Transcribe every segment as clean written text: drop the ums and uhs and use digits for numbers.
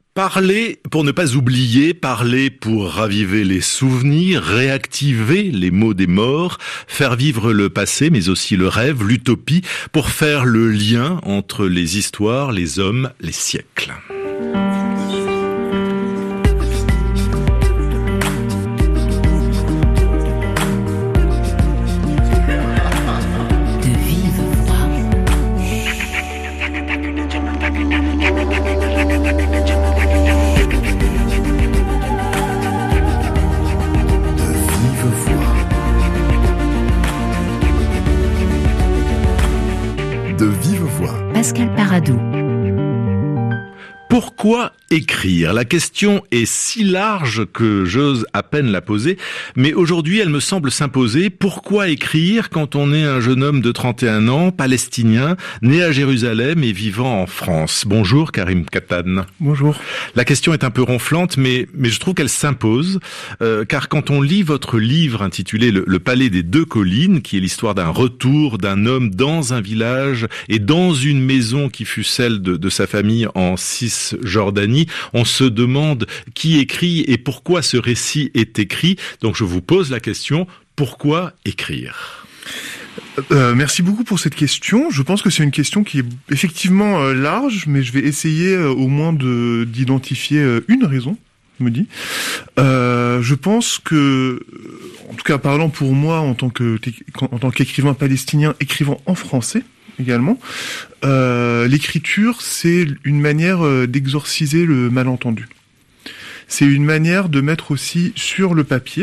Parler pour ne pas oublier, parler pour raviver les souvenirs, réactiver les mots des morts, faire vivre le passé mais aussi le rêve, l'utopie, pour faire le lien entre les histoires, les hommes, les siècles. Pascal Paradou. Pourquoi écrire ? La question est si large que j'ose à peine la poser, mais aujourd'hui elle me semble s'imposer. Pourquoi écrire quand on est un jeune homme de 31 ans, palestinien, né à Jérusalem et vivant en France ? Bonjour Karim Katan. Bonjour. La question est un peu ronflante, mais je trouve qu'elle s'impose, car quand on lit votre livre intitulé Le Palais des Deux Collines, qui est l'histoire d'un retour d'un homme dans un village et dans une maison qui fut celle de sa famille en Cisjordanie, on se demande qui écrit et pourquoi ce récit est écrit. Donc je vous pose la question, pourquoi écrire ? Merci beaucoup pour cette question. Je pense que c'est une question qui est effectivement large, mais je vais essayer au moins d'identifier une raison, je me dis. Je pense que, en tout cas parlant pour moi en tant qu'écrivain palestinien, écrivant en français, également. L'écriture, c'est une manière d'exorciser le malentendu. C'est une manière de mettre aussi sur le papier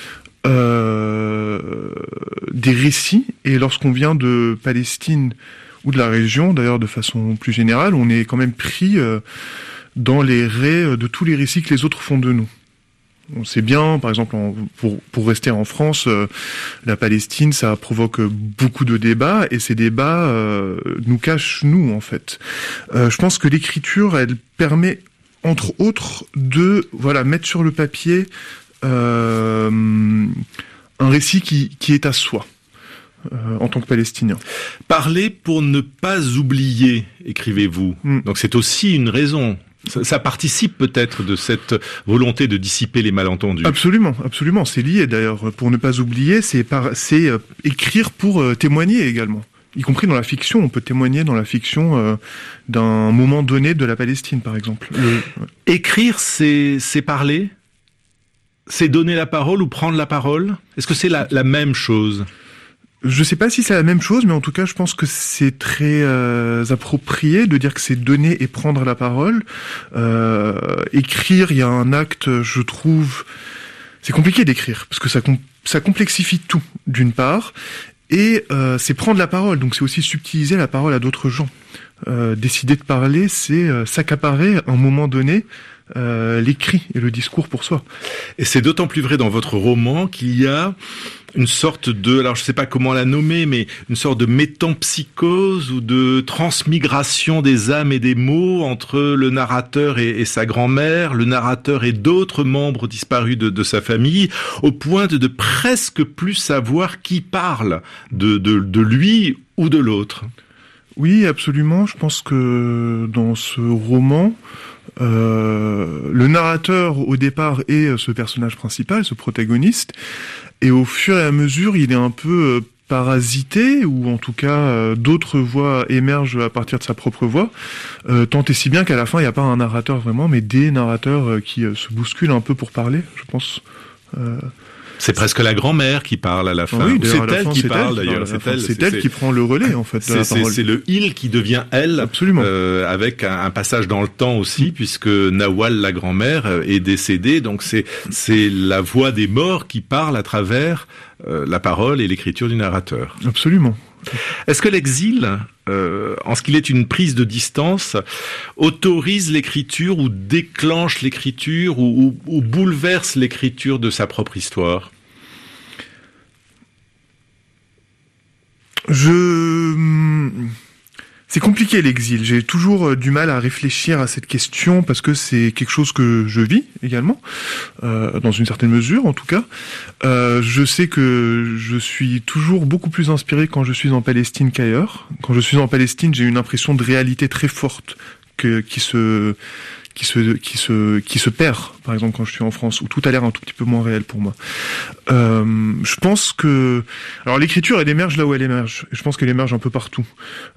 des récits. Et lorsqu'on vient de Palestine ou de la région, d'ailleurs de façon plus générale, on est quand même pris dans les raies de tous les récits que les autres font de nous. On sait bien, par exemple, pour rester en France, la Palestine, ça provoque beaucoup de débats, et ces débats nous cachent, nous, en fait. Je pense que l'écriture, elle permet, entre autres, de mettre sur le papier un récit qui est à soi, en tant que Palestinien. Parler pour ne pas oublier, écrivez-vous. Donc c'est aussi une raison. Ça participe peut-être de cette volonté de dissiper les malentendus. Absolument, absolument. C'est lié d'ailleurs. Pour ne pas oublier, c'est écrire pour témoigner également. Y compris dans la fiction, on peut témoigner dans la fiction d'un moment donné de la Palestine, par exemple. Écrire, c'est parler ? C'est donner la parole ou prendre la parole ? Est-ce que c'est la même chose ? Je sais pas si c'est la même chose, mais en tout cas, je pense que c'est très approprié de dire que c'est donner et prendre la parole. Écrire, il y a un acte, je trouve, c'est compliqué d'écrire parce que ça complexifie tout, d'une part, et c'est prendre la parole, donc c'est aussi subtiliser la parole à d'autres gens. Décider de parler, c'est s'accaparer à un moment donné l'écrit et le discours pour soi. Et c'est d'autant plus vrai dans votre roman qu'il y a une sorte de, alors je sais pas comment la nommer, mais une sorte de métampsychose ou de transmigration des âmes et des mots entre le narrateur et sa grand-mère, le narrateur et d'autres membres disparus de sa famille, au point de presque plus savoir qui parle de lui ou de l'autre. Oui, absolument. Je pense que dans ce roman, le narrateur au départ est ce personnage principal, ce protagoniste, et au fur et à mesure il est un peu parasité, ou en tout cas d'autres voix émergent à partir de sa propre voix, tant et si bien qu'à la fin il n'y a pas un narrateur vraiment, mais des narrateurs qui se bousculent un peu pour parler, je pense. C'est presque la grand-mère qui parle à la fin. Oui, c'est elle qui parle d'ailleurs. C'est elle qui prend le relais en fait. C'est le il qui devient elle. Absolument. Avec un passage dans le temps aussi, puisque Nawal, la grand-mère, est décédée. Donc c'est la voix des morts qui parle à travers la parole et l'écriture du narrateur. Absolument. Est-ce que l'exil, en ce qu'il est une prise de distance, autorise l'écriture ou déclenche l'écriture ou bouleverse l'écriture de sa propre histoire ? C'est compliqué l'exil. J'ai toujours du mal à réfléchir à cette question parce que c'est quelque chose que je vis également, dans une certaine mesure en tout cas. Je sais que je suis toujours beaucoup plus inspiré quand je suis en Palestine qu'ailleurs. Quand je suis en Palestine, j'ai une impression de réalité très forte qui se qui se perd, par exemple, quand je suis en France, où tout a l'air un tout petit peu moins réel pour moi. Je pense que... Alors l'écriture, elle émerge là où elle émerge. Je pense qu'elle émerge un peu partout.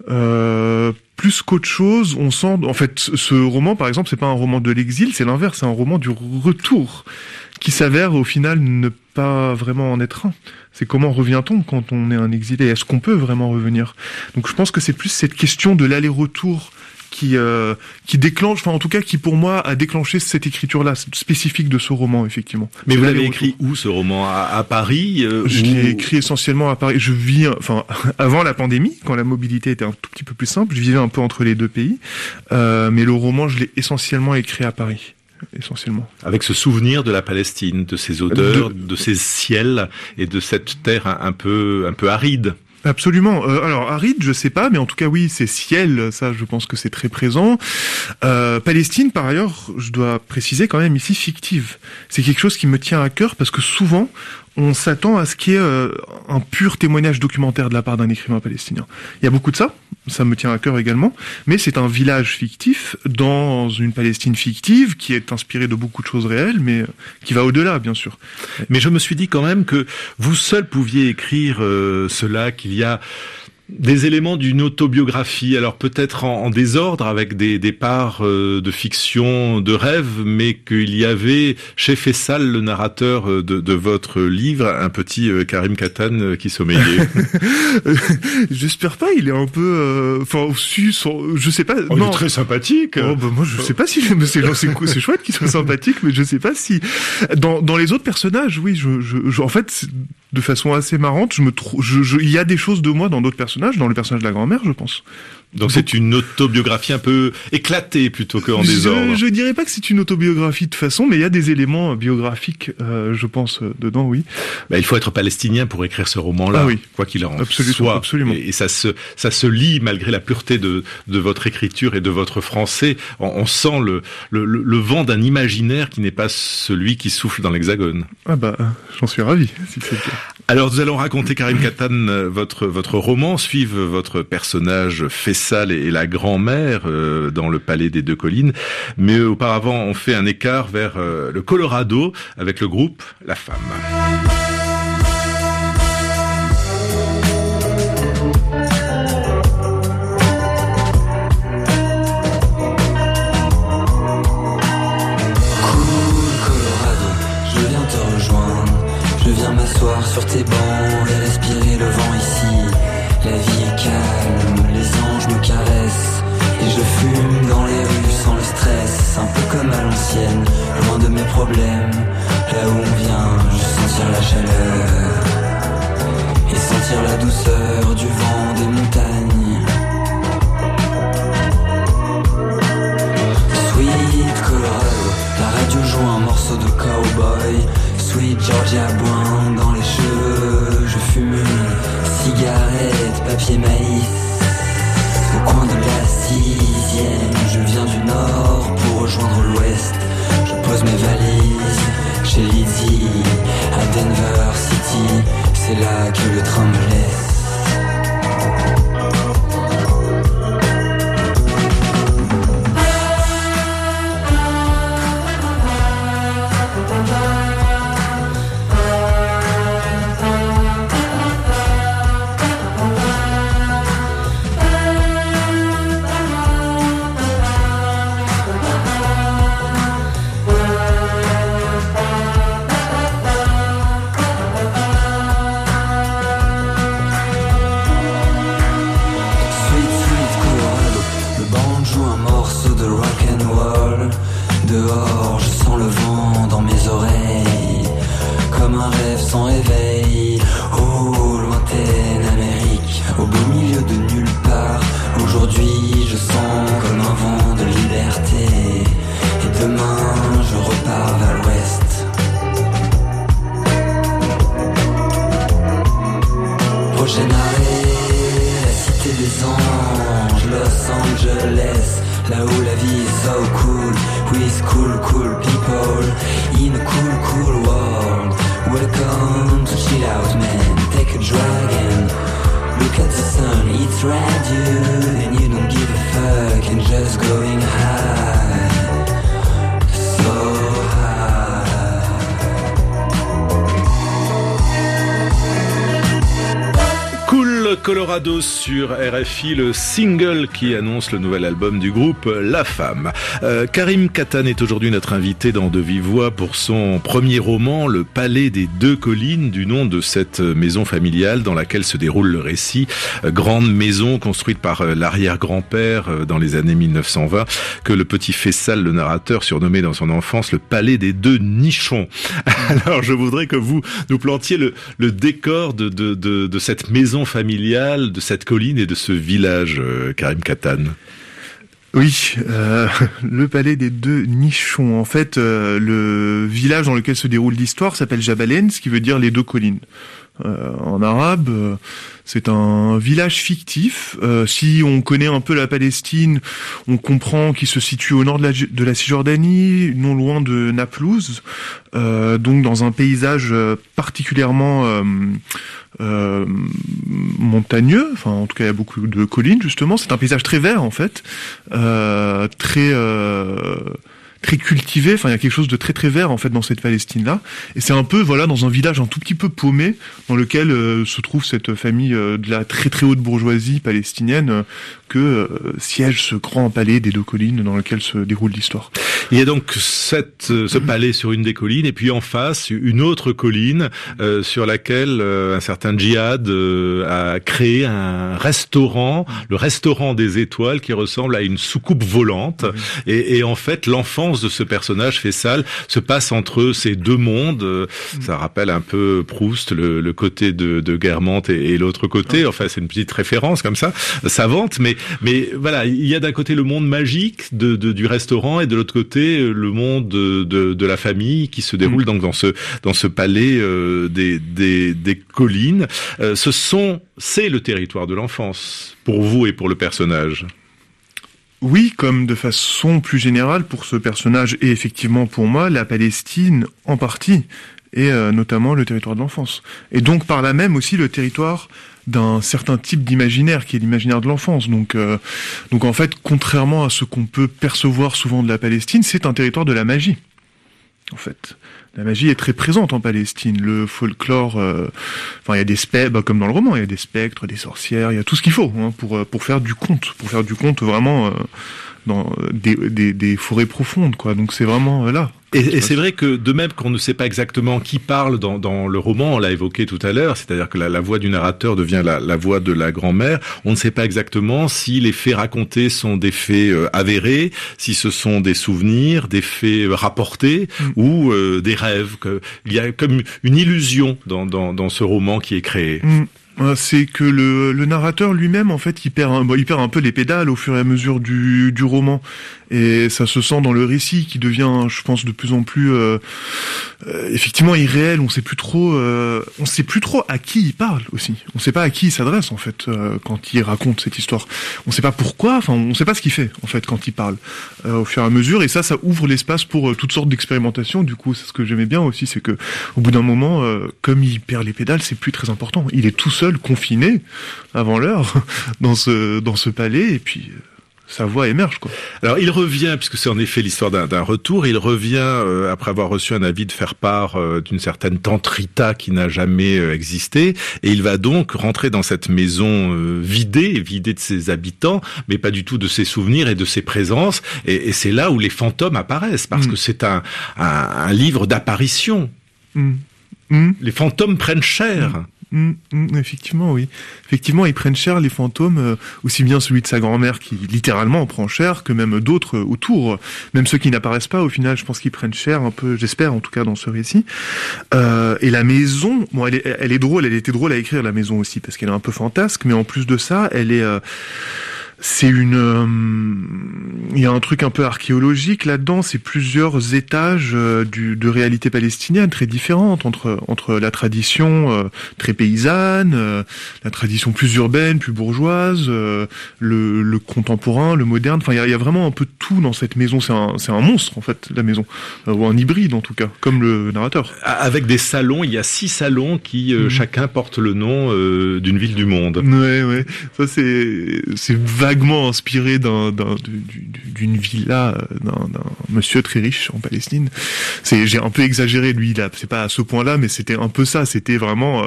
Plus qu'autre chose, on sent... En fait, ce roman, par exemple, c'est pas un roman de l'exil, c'est l'inverse, c'est un roman du retour, qui s'avère au final ne pas vraiment en être un. C'est comment revient-on quand on est un exilé? Est-ce qu'on peut vraiment revenir? Donc je pense que c'est plus cette question de l'aller-retour qui déclenche, enfin en tout cas qui pour moi a déclenché cette écriture-là spécifique de ce roman, effectivement. Mais vous l'avez écrit où, ce roman? À Paris? Je l'ai écrit essentiellement à Paris. Je vis, enfin avant la pandémie, quand la mobilité était un tout petit peu plus simple, je vivais un peu entre les deux pays, mais le roman je l'ai essentiellement écrit à Paris. Essentiellement. Avec ce souvenir de la Palestine, de ses odeurs, de ses ciels et de cette terre un peu aride. Absolument. Alors aride, je sais pas, mais en tout cas oui, c'est ciel, ça je pense que c'est très présent. Palestine, par ailleurs, je dois préciser quand même ici fictive. C'est quelque chose qui me tient à cœur parce que souvent on s'attend à ce qu'il y ait un pur témoignage documentaire de la part d'un écrivain palestinien. Il y a beaucoup de ça me tient à cœur également, mais c'est un village fictif dans une Palestine fictive qui est inspirée de beaucoup de choses réelles, mais qui va au-delà, bien sûr. Mais je me suis dit quand même que vous seul pouviez écrire cela, qu'il y a des éléments d'une autobiographie, alors peut-être en désordre avec des parts de fiction, de rêve, mais qu'il y avait chez Faisal, le narrateur de votre livre, un petit Karim Katan qui sommeillait. J'espère pas, il est un peu... je sais pas... Oh, non. Il est très sympathique. Oh, bah, moi je sais pas si... C'est chouette qu'il soit sympathique, mais je sais pas si... Dans les autres personnages, oui, en fait... De façon assez marrante, il y a des choses de moi dans d'autres personnages, dans le personnage de la grand-mère, je pense. Donc c'est une autobiographie un peu éclatée plutôt qu'en désordre. Je dirais pas que c'est une autobiographie de toute façon, mais il y a des éléments biographiques, je pense, dedans, oui. Il faut être palestinien pour écrire ce roman-là, oui. Quoi qu'il en soit. Absolument. Et ça se lit malgré la pureté de votre écriture et de votre français. On sent le vent d'un imaginaire qui n'est pas celui qui souffle dans l'Hexagone. Ah bah, j'en suis ravi, si c'est le cas. Alors nous allons raconter, Karim Katan, votre roman, suivre votre personnage Faisal et la grand-mère dans le palais des deux collines. Mais auparavant, on fait un écart vers le Colorado avec le groupe La Femme. Je viens m'asseoir sur tes bancs et respirer le vent ici. La vie est calme, les anges me caressent et je fume dans les rues sans le stress. Un peu comme à l'ancienne, loin de mes problèmes. Là où on vient, je sentir la chaleur et sentir la douceur du vent des montagnes. Sweet Colorado, la radio joue un morceau de cowboy. Sweet Georgia boing dans les cheveux. Je fume une cigarette, papier maïs. Au coin de la 6e, je viens du nord pour rejoindre l'ouest. Je pose mes valises chez Lizzie à Denver City. C'est là que le train me laisse. Dehors, je sens le vent dans mes oreilles, comme un rêve sans réveil. Oh, lointaine Amérique, au beau milieu de nulle part. Aujourd'hui, je sens comme un vent de liberté. Et demain, je repars vers l'ouest. Prochain arrêt, la cité des anges, Los Angeles. Là où la vie est so cool, with cool people, in a cool world. Welcome to chill out man, take a drag and look at the sun, it's radio. And you don't give a fuck and just going high. Colorado sur RFI, le single qui annonce le nouvel album du groupe La Femme. Karim Katan est aujourd'hui notre invité dans De Vive Voix pour son premier roman, Le Palais des Deux Collines, du nom de cette maison familiale dans laquelle se déroule le récit. Grande maison construite par l'arrière-grand-père dans les années 1920, que le petit Fessal, le narrateur, surnommé dans son enfance le Palais des Deux Nichons. Alors je voudrais que vous nous plantiez le décor de cette maison familiale, de cette colline et de ce village, Karim Katan. Oui, le Palais des Deux Nichons. En fait, le village dans lequel se déroule l'histoire s'appelle Jabalen, ce qui veut dire les deux collines. En arabe, c'est un village fictif. Si on connaît un peu la Palestine, on comprend qu'il se situe au nord de la Cisjordanie, non loin de Naplouse, donc dans un paysage particulièrement montagneux. Enfin, en tout cas, il y a beaucoup de collines, justement. C'est un paysage très vert, en fait, très cultivé. Enfin, il y a quelque chose de très très vert en fait dans cette Palestine-là. Et c'est un peu dans un village un tout petit peu paumé dans lequel se trouve cette famille de la très très haute bourgeoisie palestinienne que siège ce grand palais des Deux Collines dans lequel se déroule l'histoire. Il y a donc ce palais sur une des collines et puis en face une autre colline sur laquelle un certain Djihad a créé un restaurant, le restaurant des étoiles, qui ressemble à une soucoupe volante. Et en fait l'enfance de ce personnage Fessal se passe entre ces deux mondes. Ça rappelle un peu Proust, le côté de Guermantes et l'autre côté. Enfin, c'est une petite référence comme ça, savante, mais voilà, il y a d'un côté le monde magique du restaurant et de l'autre côté le monde de la famille qui se déroule donc dans ce palais des collines. C'est le territoire de l'enfance pour vous et pour le personnage. Oui, comme de façon plus générale pour ce personnage et effectivement pour moi, la Palestine en partie, et notamment le territoire de l'enfance. Et donc par là même aussi le territoire d'un certain type d'imaginaire qui est l'imaginaire de l'enfance. Donc en fait, contrairement à ce qu'on peut percevoir souvent de la Palestine, c'est un territoire de la magie, en fait. La magie est très présente en Palestine. Le folklore, il y a des spectres, comme dans le roman, il y a des spectres, des sorcières, il y a tout ce qu'il faut pour faire du conte vraiment dans des forêts profondes, quoi. Donc c'est vraiment là. Et c'est vrai que de même qu'on ne sait pas exactement qui parle dans le roman, on l'a évoqué tout à l'heure, c'est-à-dire que la voix du narrateur devient la voix de la grand-mère, on ne sait pas exactement si les faits racontés sont des faits avérés, si ce sont des souvenirs, des faits rapportés ou des rêves. Il y a comme une illusion dans ce roman qui est créé. C'est que le narrateur lui-même, en fait, il perd un peu les pédales au fur et à mesure du roman. Et ça se sent dans le récit qui devient, je pense, de plus en plus effectivement irréel. On sait plus trop à qui il parle aussi. On sait pas à qui il s'adresse en fait quand il raconte cette histoire. On sait pas pourquoi. Enfin, on sait pas ce qu'il fait en fait quand il parle au fur et à mesure. Et ça ouvre l'espace pour toutes sortes d'expérimentations. Du coup, c'est ce que j'aimais bien aussi, c'est que au bout d'un moment, comme il perd les pédales, c'est plus très important. Il est tout seul, confiné avant l'heure dans ce palais, et puis sa voix émerge, quoi. Alors il revient, puisque c'est en effet l'histoire d'un retour, il revient après avoir reçu un avis de faire part d'une certaine tante Rita qui n'a jamais existé, et il va donc rentrer dans cette maison vidée de ses habitants, mais pas du tout de ses souvenirs et de ses présences, et c'est là où les fantômes apparaissent, parce que c'est un livre d'apparition. Les fantômes prennent chair. Effectivement, oui. Effectivement, ils prennent cher, les fantômes, aussi bien celui de sa grand-mère qui littéralement en prend cher, que même d'autres autour, même ceux qui n'apparaissent pas au final, je pense qu'ils prennent cher un peu, j'espère en tout cas dans ce récit. Et la maison, bon, elle est drôle, elle était drôle à écrire, la maison aussi, parce qu'elle est un peu fantasque, mais en plus de ça, elle est... il y a un truc un peu archéologique là-dedans, c'est plusieurs étages de réalité palestinienne très différentes entre la tradition très paysanne, la tradition plus urbaine, plus bourgeoise, le contemporain, le moderne. Enfin, il y a vraiment un peu de tout dans cette maison. C'est un monstre en fait, la maison, ou un hybride en tout cas, comme le narrateur. Avec des salons, il y a 6 salons qui chacun porte le nom d'une ville du monde. Ouais, ça c'est vaguement inspiré d'une villa d'un monsieur très riche en Palestine. J'ai un peu exagéré, lui, là, c'est pas à ce point-là, mais c'était un peu ça. C'était vraiment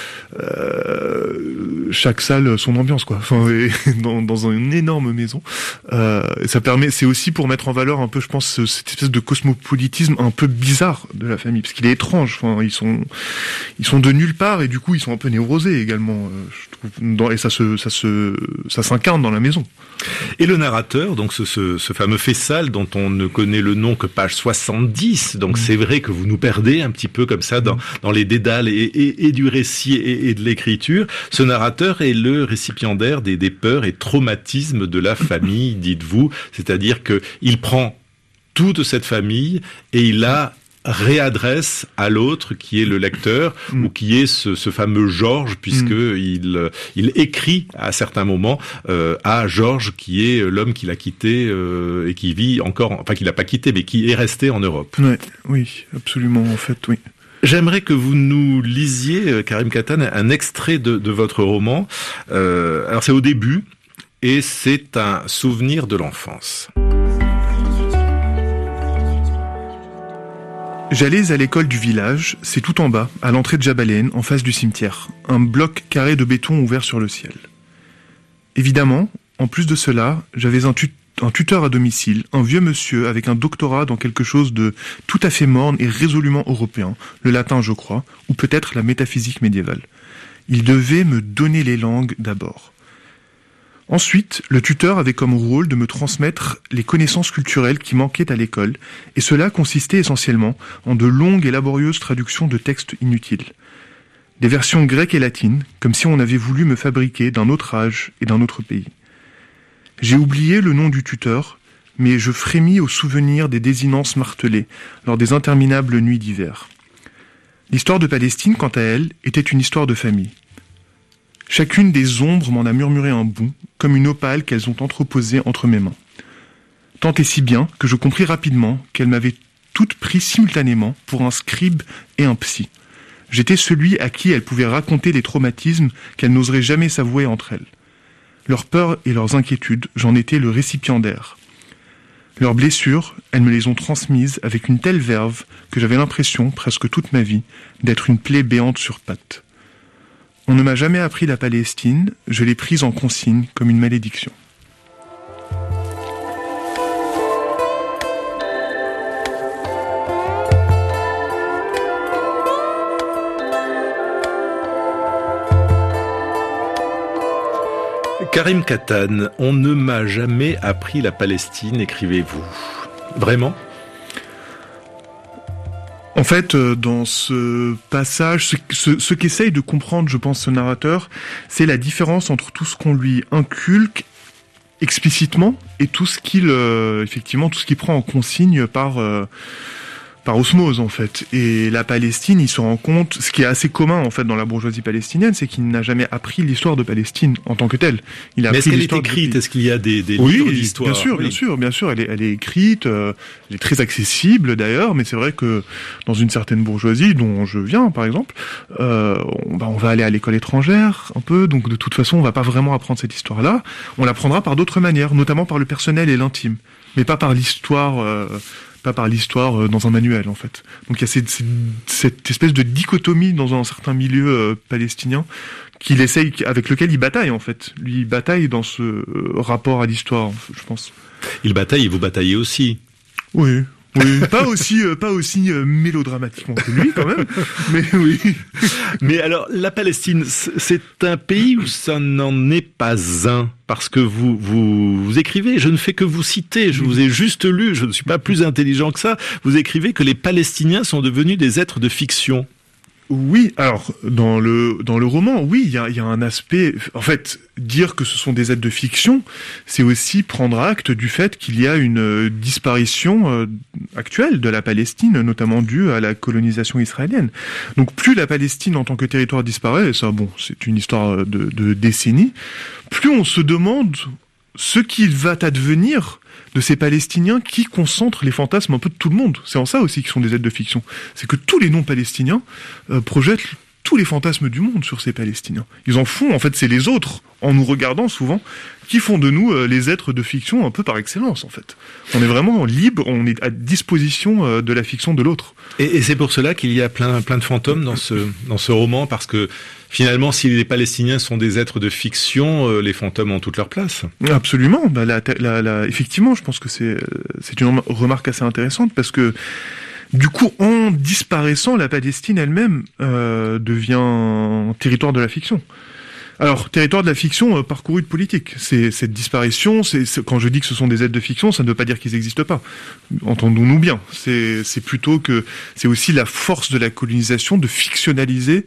chaque salle son ambiance, quoi. Enfin, dans une énorme maison. Ça permet, c'est aussi pour mettre en valeur un peu, je pense, cette espèce de cosmopolitisme un peu bizarre de la famille, parce qu'il est étrange. Enfin, ils sont de nulle part et du coup ils sont un peu névrosés également, je trouve, et ça s'incarne dans la maison. Et le narrateur, donc ce fameux Faisal dont on ne connaît le nom que page 70, donc c'est vrai que vous nous perdez un petit peu comme ça dans les dédales et du récit et de l'écriture. Ce narrateur est le récipiendaire des peurs et traumatismes de la famille, dites-vous, c'est-à-dire que il prend toute cette famille et il la réadresse à l'autre qui est le lecteur ou qui est ce fameux Georges, puisque il écrit à certains moments à Georges qui est l'homme qu'il a quitté et qui vit encore, enfin qu'il n'a pas quitté mais qui est resté en Europe. Ouais, oui, absolument, en fait, oui. J'aimerais que vous nous lisiez, Karim Katan, un extrait de votre roman. Alors c'est au début et c'est un souvenir de l'enfance. J'allais à l'école du village, c'est tout en bas, à l'entrée de Jabalain, en face du cimetière. Un bloc carré de béton ouvert sur le ciel. Évidemment, en plus de cela, j'avais un tuteur à domicile, un vieux monsieur avec un doctorat dans quelque chose de tout à fait morne et résolument européen, le latin je crois, ou peut-être la métaphysique médiévale. Il devait me donner les langues d'abord. Ensuite, le tuteur avait comme rôle de me transmettre les connaissances culturelles qui manquaient à l'école, et cela consistait essentiellement en de longues et laborieuses traductions de textes inutiles. Des versions grecques et latines, comme si on avait voulu me fabriquer d'un autre âge et d'un autre pays. J'ai oublié le nom du tuteur, mais je frémis au souvenir des désinences martelées lors des interminables nuits d'hiver. L'histoire de Palestine, quant à elle, était une histoire de famille. Chacune des ombres m'en a murmuré un bout, comme une opale qu'elles ont entreposée entre mes mains. Tant et si bien que je compris rapidement qu'elles m'avaient toutes pris simultanément pour un scribe et un psy. J'étais celui à qui elles pouvaient raconter les traumatismes qu'elles n'oseraient jamais s'avouer entre elles. Leurs peurs et leurs inquiétudes, j'en étais le récipiendaire. Leurs blessures, elles me les ont transmises avec une telle verve que j'avais l'impression, presque toute ma vie, d'être une plaie béante sur pattes. On ne m'a jamais appris la Palestine, je l'ai prise en consigne comme une malédiction. Karim Katan, on ne m'a jamais appris la Palestine, écrivez-vous. Vraiment ? En fait, dans ce passage, ce qu'essaye de comprendre, je pense, ce narrateur, c'est la différence entre tout ce qu'on lui inculque explicitement et tout ce qu'il, effectivement, tout ce qu'il prend en consigne par osmose, en fait. Et la Palestine, il se rend compte, ce qui est assez commun, en fait, dans la bourgeoisie palestinienne, c'est qu'il n'a jamais appris l'histoire de Palestine en tant que telle. Il a Mais appris est-ce qu'elle est écrite ? Est-ce qu'il y a des livres d'histoire ? Bien sûr, elle est écrite, elle est très accessible d'ailleurs, mais c'est vrai que dans une certaine bourgeoisie, dont je viens, par exemple, on va aller à l'école étrangère, un peu, donc de toute façon, on va pas vraiment apprendre cette histoire-là. On l'apprendra par d'autres manières, notamment par le personnel et l'intime, mais pas par l'histoire... dans un manuel, en fait. Donc il y a cette espèce de dichotomie dans un certain milieu palestinien avec lequel il bataille, en fait. Lui, il bataille dans ce rapport à l'histoire, je pense. Il bataille et vous bataillez aussi. Oui. pas aussi mélodramatiquement que lui, quand même, mais oui. Mais alors, la Palestine, c'est un pays où ça n'en est pas un, parce que vous écrivez, je ne fais que vous citer, je vous ai juste lu, je ne suis pas plus intelligent que ça, vous écrivez que les Palestiniens sont devenus des êtres de fiction. Oui, alors dans le roman, oui, il y a un aspect. En fait, dire que ce sont des êtres de fiction, c'est aussi prendre acte du fait qu'il y a une disparition actuelle de la Palestine, notamment due à la colonisation israélienne. Donc, plus la Palestine en tant que territoire disparaît, et ça, bon, c'est une histoire de décennies, plus on se demande ce qu'il va advenir de ces Palestiniens qui concentrent les fantasmes un peu de tout le monde. C'est en ça aussi qu'ils sont des êtres de fiction. C'est que tous les non-palestiniens projettent tous les fantasmes du monde sur ces Palestiniens. Ils en font, en fait, c'est les autres, en nous regardant souvent, qui font de nous les êtres de fiction un peu par excellence, en fait. On est vraiment libre, on est à disposition de la fiction de l'autre. Et c'est pour cela qu'il y a plein de fantômes dans ce roman, parce que finalement, si les Palestiniens sont des êtres de fiction, les fantômes ont toute leur place. Absolument. Effectivement, je pense que c'est une remarque assez intéressante, parce que du coup, en disparaissant, la Palestine elle-même devient territoire de la fiction. Alors, territoire de la fiction parcouru de politique. Cette disparition, quand je dis que ce sont des êtres de fiction, ça ne veut pas dire qu'ils n'existent pas. Entendons-nous bien. C'est plutôt que c'est aussi la force de la colonisation de fictionnaliser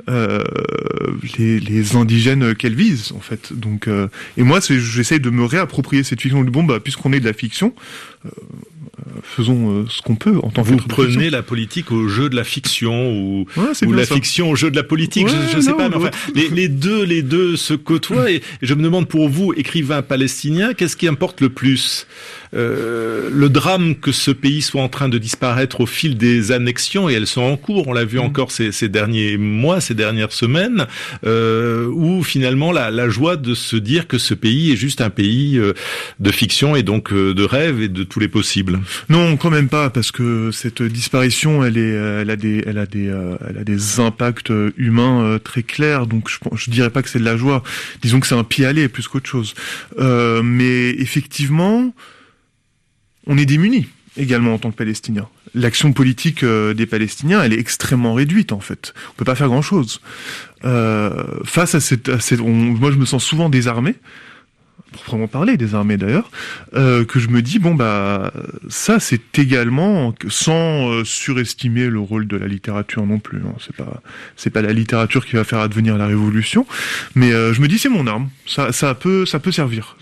les indigènes qu'elle vise, en fait. Donc, et moi, j'essaye de me réapproprier cette fiction. Bon, puisqu'on est de la fiction, faisons ce qu'on peut en tant que. Vous prenez la politique au jeu de la fiction ou la fiction au jeu de la politique. Ouais, je sais pas, mais enfin, les deux se côtoient et je me demande pour vous, écrivain palestinien, qu'est-ce qui importe le plus? Le drame que ce pays soit en train de disparaître au fil des annexions, et elles sont en cours, on l'a vu encore ces derniers mois, ces dernières semaines, ou finalement la joie de se dire que ce pays est juste un pays de fiction et donc de rêve et de tous les possibles. Non, quand même pas, parce que cette disparition, elle a des impacts humains très clairs, donc je dirais pas que c'est de la joie, disons que c'est un pis-aller plus qu'autre chose. Mais effectivement, on est démunis également en tant que Palestiniens. L'action politique des Palestiniens, elle est extrêmement réduite en fait. On peut pas faire grand-chose. Face à moi je me sens souvent désarmé, proprement parler, désarmé d'ailleurs, que je me dis ça c'est également, sans surestimer le rôle de la littérature non plus. Hein. C'est pas la littérature qui va faire advenir la révolution, mais je me dis c'est mon arme. Ça peut servir.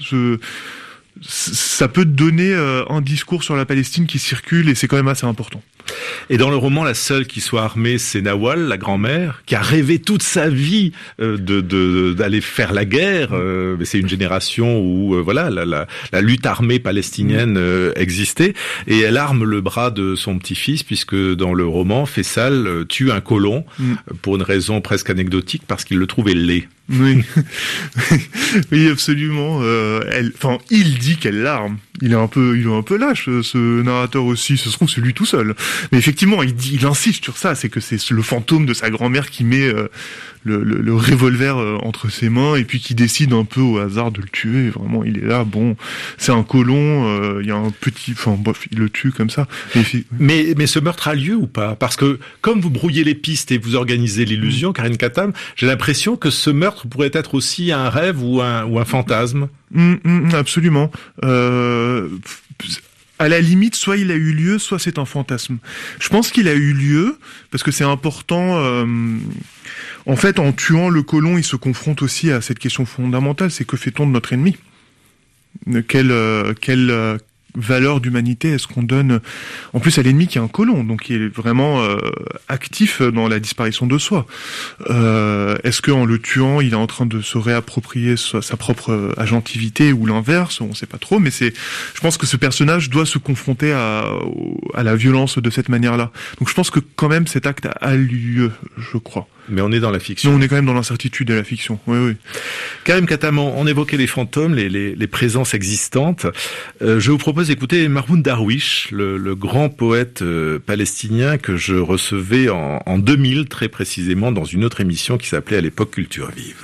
Ça peut donner un discours sur la Palestine qui circule et c'est quand même assez important. Et dans le roman, la seule qui soit armée, c'est Nawal, la grand-mère, qui a rêvé toute sa vie d'aller faire la guerre. C'est une génération où la lutte armée palestinienne existait, et elle arme le bras de son petit-fils, puisque dans le roman, Faisal tue un colon pour une raison presque anecdotique, parce qu'il le trouvait laid. Oui, oui, absolument. Il dit qu'elle l'arme. Il est un peu lâche, ce narrateur aussi. Ce se trouve, c'est lui tout seul. Mais effectivement, il insiste sur ça. C'est que c'est le fantôme de sa grand-mère qui met le revolver entre ses mains et puis qui décide un peu au hasard de le tuer. Vraiment, il est là. Bon, c'est un colon. Il y a un petit. Il le tue comme ça. Mais ce meurtre a lieu ou pas? Parce que comme vous brouillez les pistes et vous organisez l'illusion, Karine Katam, j'ai l'impression que ce meurtre pourrait être aussi un rêve ou un fantasme. Absolument. À la limite, soit il a eu lieu, soit c'est un fantasme. Je pense qu'il a eu lieu, parce que c'est important. En fait, en tuant le colon, il se confronte aussi à cette question fondamentale, c'est que fait-on de notre ennemi? Quelle valeur d'humanité est-ce qu'on donne en plus à l'ennemi qui est un colon, donc qui est vraiment actif dans la disparition de soi? Est-ce qu'en le tuant, il est en train de se réapproprier sa propre agentivité ou l'inverse? On ne sait pas trop, mais je pense que ce personnage doit se confronter à la violence de cette manière-là. Donc je pense que quand même cet acte a lieu, je crois. Mais on est dans la fiction. Non, on est quand même dans l'incertitude de la fiction. Oui. Karim Katam, on évoquait les fantômes, les présences existantes. Je vous propose d'écouter Mahmoud Darwish, le grand poète palestinien que je recevais en 2000, très précisément, dans une autre émission qui s'appelait à l'époque Culture Vive.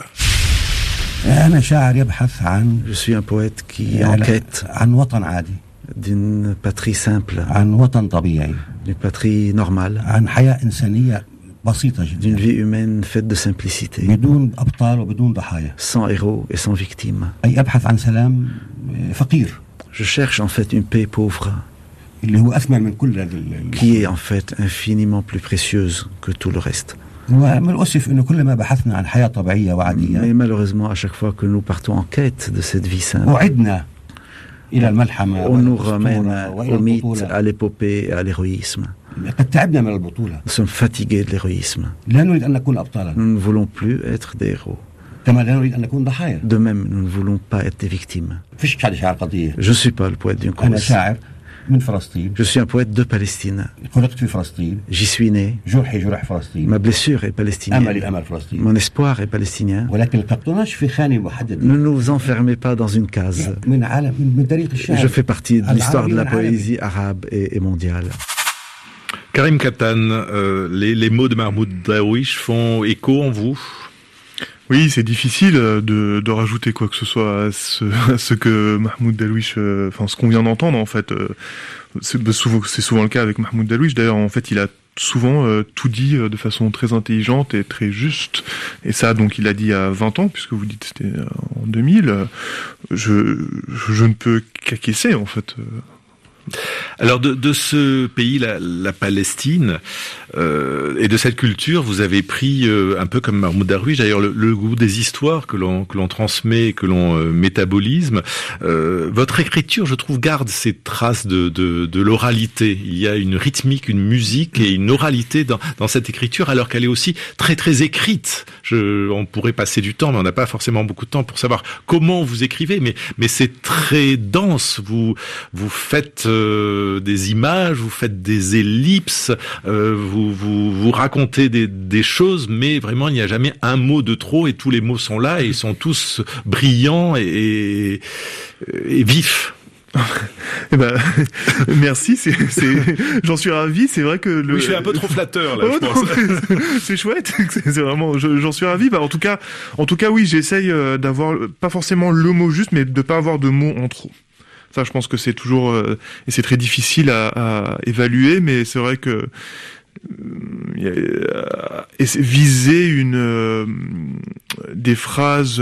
Je suis un poète qui enquête d'une patrie simple, d'une patrie normale, d'une vie humaine faite de simplicité, sans héros et sans victimes. Je cherche en fait une paix pauvre, qui est en fait infiniment plus précieuse que tout le reste. Mais malheureusement, à chaque fois que nous partons en quête de cette vie simple, on nous ramène au mythe, à l'épopée et à l'héroïsme. Nous sommes fatigués de l'héroïsme. Nous ne voulons plus être des héros. De même, nous ne voulons pas être des victimes. Je ne suis pas le poète d'une cause. Je suis un poète de Palestine. J'y suis né. Ma blessure est palestinienne. Mon espoir est palestinien. Ne nous enfermez pas dans une case. Je fais partie de l'histoire de la poésie arabe et mondiale. Karim Katan, les mots de Mahmoud Darwish font écho en vous? Oui, c'est difficile de rajouter quoi que ce soit à ce que Mahmoud Darwish, ce qu'on vient d'entendre en fait. C'est souvent le cas avec Mahmoud Darwish. D'ailleurs, en fait, il a souvent tout dit de façon très intelligente et très juste. Et ça, donc, il a dit il y a 20 ans, puisque vous dites c'était en 2000. Je ne peux qu'acquiescer, en fait. Alors de ce pays, la Palestine, et de cette culture, vous avez pris un peu comme Mahmoud Darwish, d'ailleurs le goût des histoires que l'on transmet, que l'on métabolise. Votre écriture, je trouve, garde ces traces de l'oralité. Il y a une rythmique, une musique et une oralité dans cette écriture, alors qu'elle est aussi très très écrite. On pourrait passer du temps, mais on n'a pas forcément beaucoup de temps pour savoir comment vous écrivez, mais c'est très dense. Vous faites des images, vous faites des ellipses, vous racontez des choses, mais vraiment il n'y a jamais un mot de trop et tous les mots sont là et ils sont tous brillants et vifs. Eh ben, merci, j'en suis ravi. C'est vrai que oui, je suis un peu trop flatteur là. Je pense. C'est chouette. C'est vraiment, j'en suis ravi. En tout cas, oui, j'essaye d'avoir pas forcément le mot juste, mais de pas avoir de mots en trop. Ça, je pense que c'est toujours et c'est très difficile à évaluer, mais c'est vrai que viser des phrases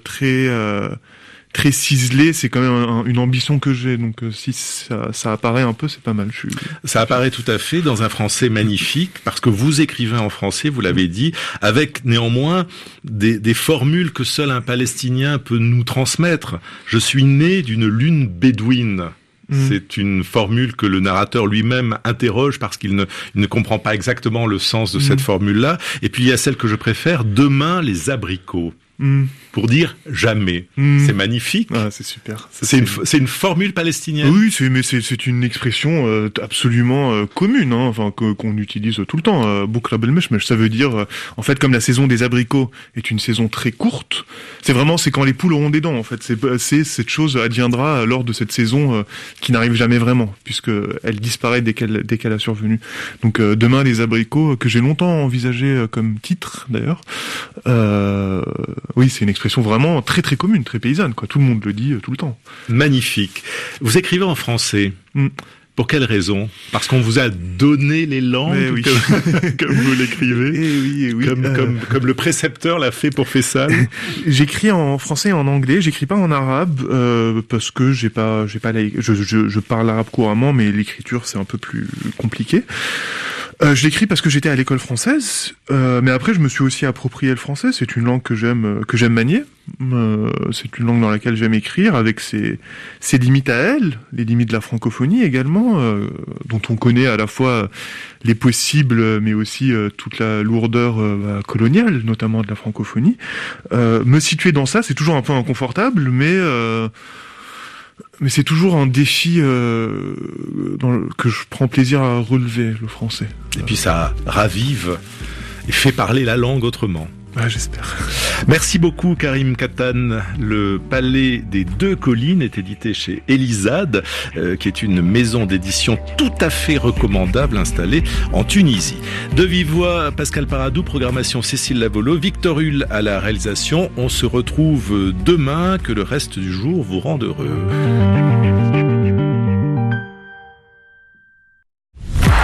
très ciselées, c'est quand même une ambition que j'ai. Donc si ça apparaît un peu, c'est pas mal. Ça apparaît tout à fait dans un français magnifique, parce que vous écrivez en français, vous l'avez dit, avec néanmoins des formules que seul un Palestinien peut nous transmettre. Je suis né d'une lune bédouine. C'est une formule que le narrateur lui-même interroge parce qu'il ne comprend pas exactement le sens de cette formule-là. Et puis il y a celle que je préfère, demain les abricots. Pour dire jamais. C'est magnifique. Ah, c'est super. C'est une formule palestinienne. Oui, c'est une expression absolument commune, qu'on utilise tout le temps. Boukra belmeshmesh, ça veut dire, en fait, comme la saison des abricots est une saison très courte, c'est quand les poules auront des dents, en fait. C'est cette chose adviendra lors de cette saison qui n'arrive jamais vraiment, puisque elle disparaît dès qu'elle a survenu. Donc, demain les abricots, que j'ai longtemps envisagé comme titre, d'ailleurs, oui, c'est une expression vraiment très très commune, très paysanne, quoi. Tout le monde le dit tout le temps. Magnifique. Vous écrivez en français. Pour quelle raison? Parce qu'on vous a donné les langues, oui. comme vous l'écrivez. Et oui. Comme le précepteur l'a fait pour Faisal. J'écris en français et en anglais. J'écris pas en arabe parce que je parle arabe couramment, mais l'écriture c'est un peu plus compliqué. Je l'écris parce que j'étais à l'école française, mais après je me suis aussi approprié le français. C'est une langue que j'aime manier. C'est une langue dans laquelle j'aime écrire, avec ses limites à elle, les limites de la francophonie également, dont on connaît à la fois les possibles, mais aussi toute la lourdeur coloniale, notamment de la francophonie. Me situer dans ça, c'est toujours un peu inconfortable, mais c'est toujours un défi que je prends plaisir à relever, le français. Et puis ça ravive et fait parler la langue autrement. Ah, j'espère. Merci beaucoup Karim Katan. Le Palais des Deux Collines est édité chez Elisade, qui est une maison d'édition tout à fait recommandable installée en Tunisie. De vive voix, Pascal Paradou, programmation Cécile Lavolo, Victor Hull à la réalisation. On se retrouve demain, que le reste du jour vous rende heureux.